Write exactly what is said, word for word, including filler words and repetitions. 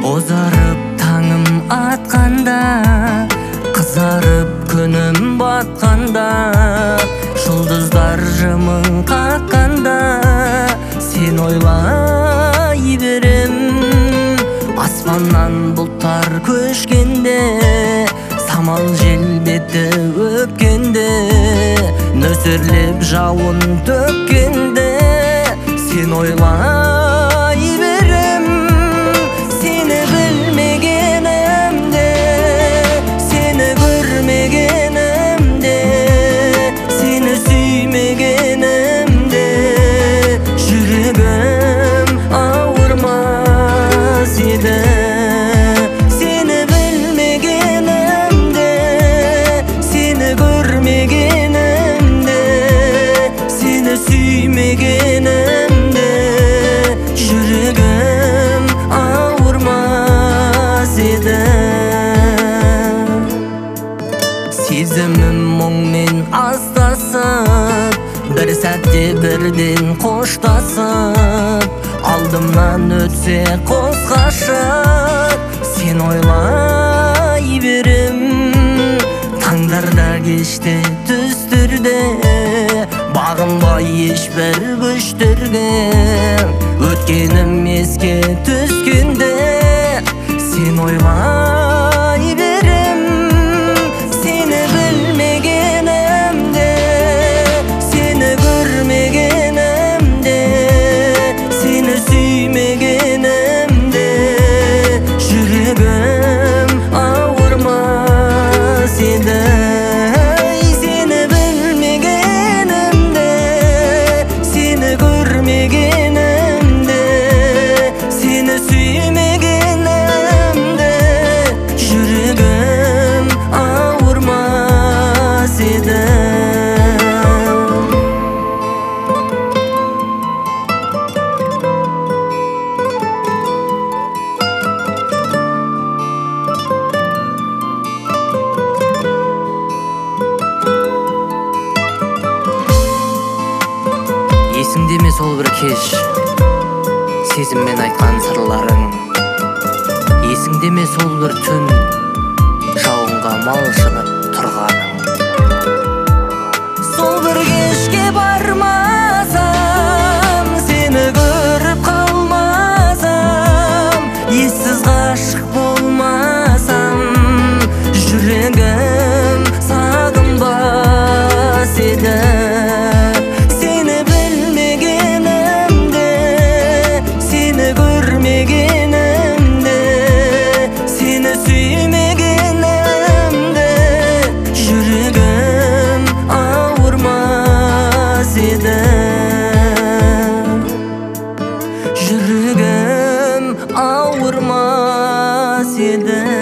Бозарып таңым атқанда, қызарып күнім батқанда, жұлдыздар жымың қаққанда, сен ойлай берем. Аспаннан бұлттар көшкенде, самал желбеті өпкенде, нөсерлеп жауын төккенде, сен ойлай берем. Сені білмегенімде, сені көрмегенімде, сені сүймегенімде, жүрегім ауырмас еді. Сені білмегенімде, сені көрмегенімде, сені сүймегенімде, жүрегім ауырмас еді. Сезімім мұңмен астасып, бір сәтте бірден қоштасып, алдымнан өтсе қос ғашық, сен ойлай берем. Таңдарда кеште түстірде, бағынбай ешбір күштерге, өткенім еске түскенде, сен ойлай берем. Сені білмегенімде, сені көрмегенімде, сені сүймегенімде, жүрегім ауырмас еді. Сені білмегенімде, сені көрмегенімде, сені сүймегенімде, жүрегім ауырмас еді. Есіңде ме сол бір кеш, сезіммен айтқан сырларың? Есіңде ме сол бір түн, жауынға малшынып тұрғаның? Сол бір кешке бармасам, сені көріп қалмасам, ессіз ғашық болмасам, жүрегім сағынбас еді. Сені білмегенімде, сені көрмегенімде, сені сүймегенімде, жүрегім ауырмас еді. Жүрегім ауырмас еді.